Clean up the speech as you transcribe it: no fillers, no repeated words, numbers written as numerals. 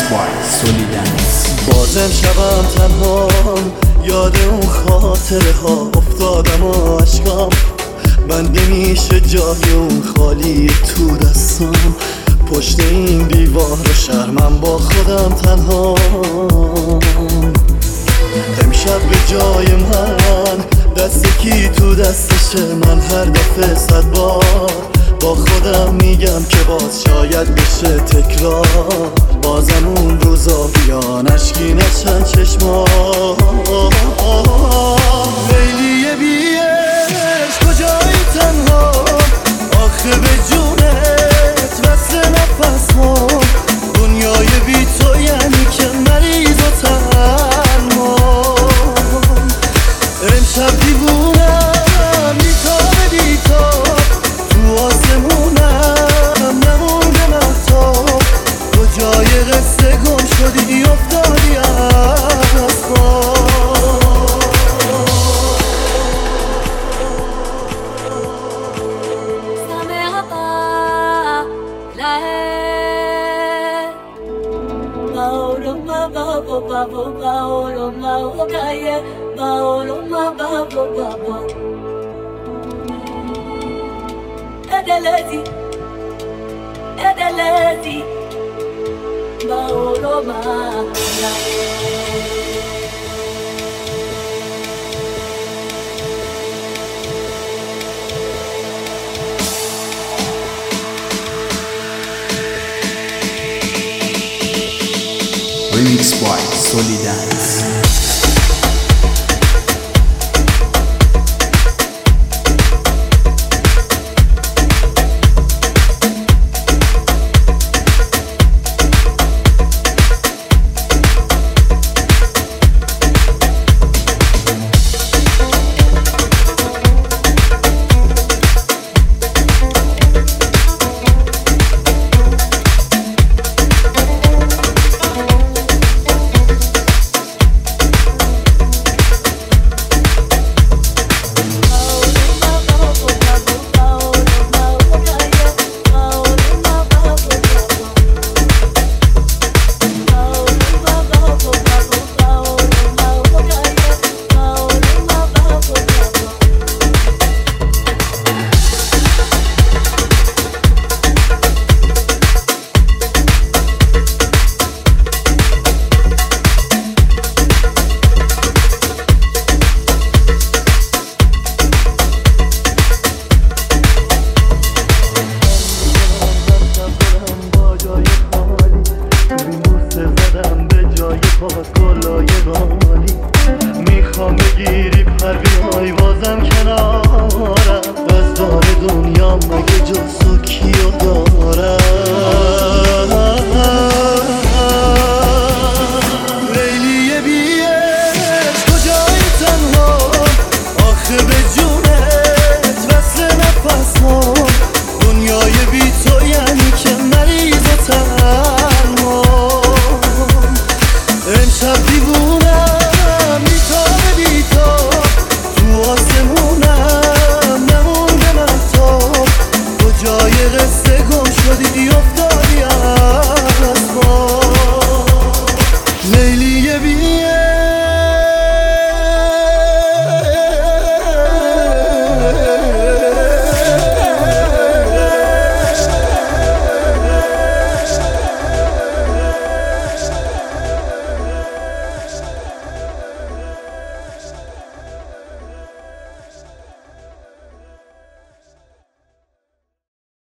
بازم شبم تنها یاد اون خاطره ها افتادم و عشقم بند نمیشه جای اون خالی تو دستم پشت این دیوار شهرم با خودم تنها امشب به جای من دست کی تو دستشه من هر دفعه 100 بار با خودم میگم که باز شاید بشه تکرار بازم اون روزا بیان اشکی نشن چشما لیلی بیش کجایی تنها آخه به جونت وصل نفس ها دنیای بی تو یعنی که مریض و تنها امشب دیوونم بیتاب بیتاب تو آسمونم نمونده مهتاب کجای قصه گم شدی افتادی از خواب Edelezi, Edelezi, Baoloma. Remix by Solidan.